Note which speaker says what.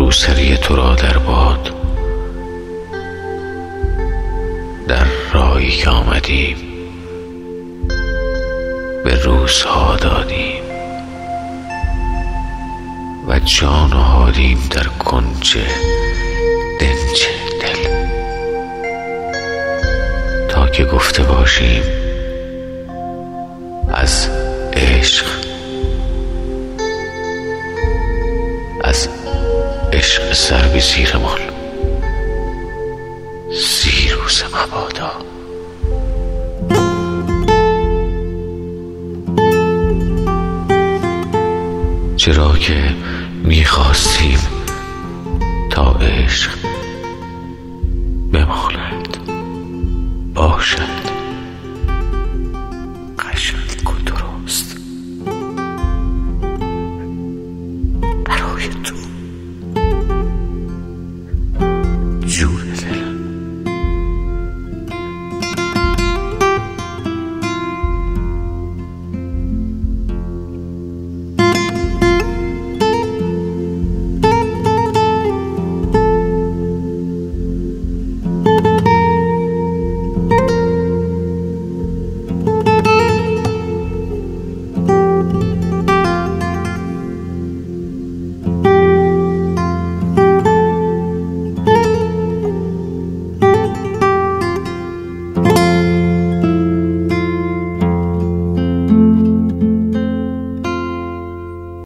Speaker 1: روسری تو را در باد، در راهی که آمدیم به روزها دادیم و جان نهادیم در کنج دنج دل، تا که گفته باشیم از عشق، از عشق سر به زیرمان روز مبادا. چرا که می‌خواستیم تا عشق بماند باشد.